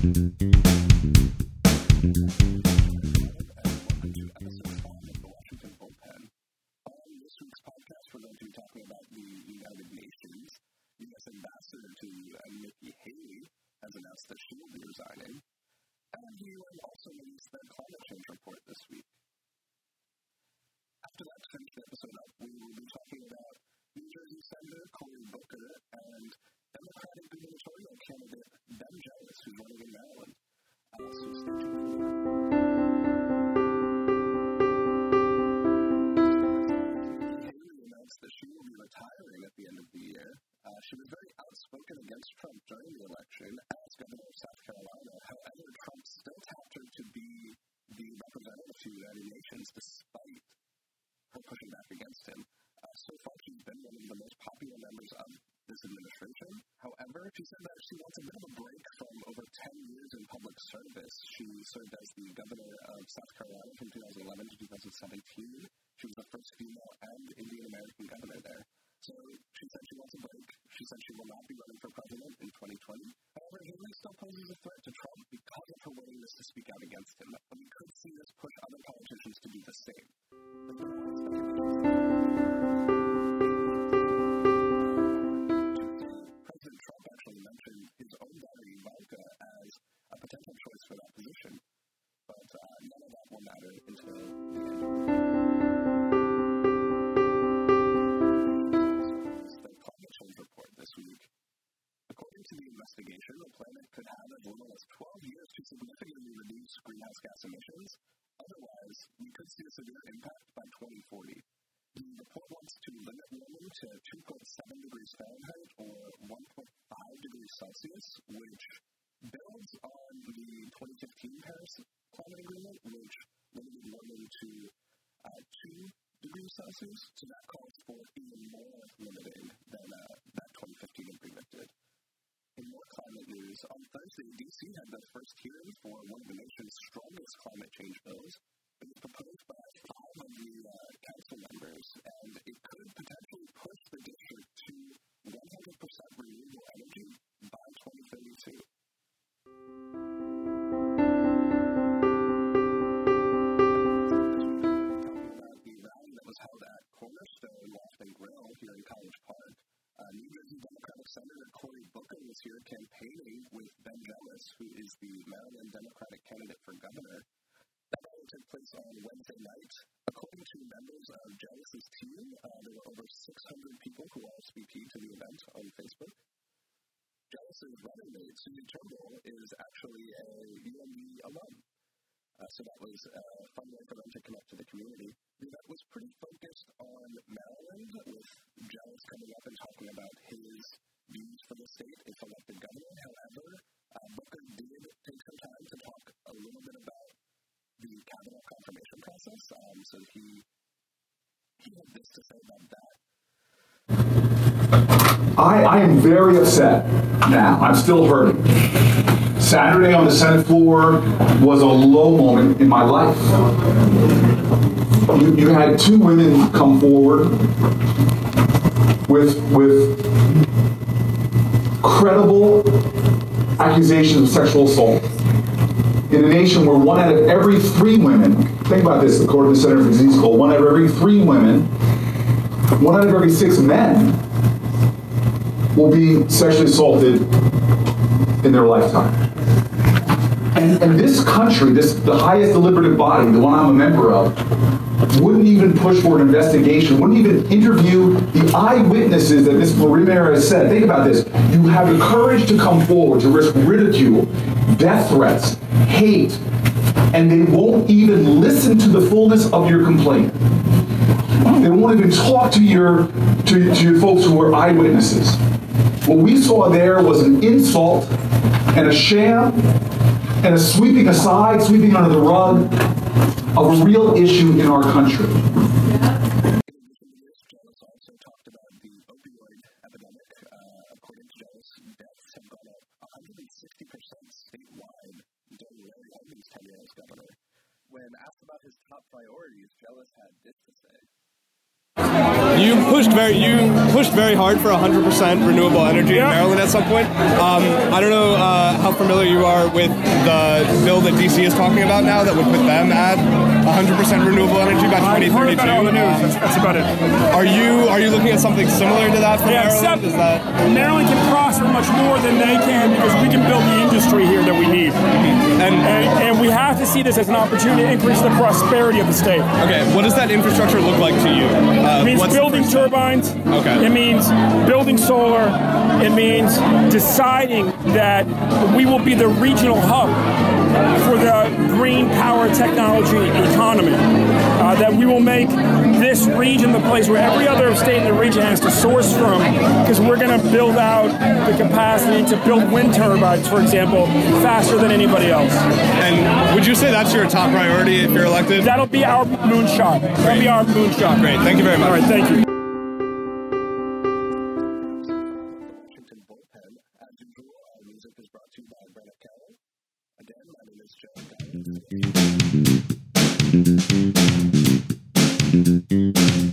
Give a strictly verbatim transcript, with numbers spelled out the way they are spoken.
I, I am very upset now. I'm still hurting. Saturday on the Senate floor was a low moment in my life. You, you had two women come forward with, with credible accusations of sexual assault in a nation where one out of every three women, think about this, according to the Center for Disease Control, one out of every three women, one out of every six men will be sexually assaulted in their lifetime. And, and this country, this the highest deliberative body, the one I'm a member of, wouldn't even push for an investigation, wouldn't even interview the eyewitnesses that Miz Ramirez said. Think about this. You have the courage to come forward, to risk ridicule, death threats, hate, and they won't even listen to the fullness of your complaint. They won't even talk to your, to, to your folks who were eyewitnesses. What we saw there was an insult and a sham and a sweeping aside, sweeping under the rug of a real issue in our country. You pushed very you pushed very hard for one hundred percent renewable energy yeah. in Maryland at some point. Um, I don't know uh, how familiar you are with the bill that D C is talking about now that would put them at one hundred percent renewable energy by twenty thirty-two. I've heard about it on the news. That's, that's about it. Are you are you looking at something similar to that for yeah, Maryland? Except Is that Maryland can prosper much more than they can because we can build the industry here that we need. And, and, and we have to see this as an opportunity to increase the prosperity of the state. Okay, what does that infrastructure look like to you? Uh, it means building turbines. Okay. It means building solar. It means deciding that we will be the regional hub for the green power technology economy. Uh, that we will make this region the place where every other state in the region has to source from, because we're going to build out the capacity to build wind turbines, for example, faster than anybody else. And would you say that's your top priority if you're elected? That'll be our moonshot. That'll be our moonshot. Great. Thank you very much. All right. Thank you. Music is brought to you by Brennan Kelly. Again, my name is Joe Downs.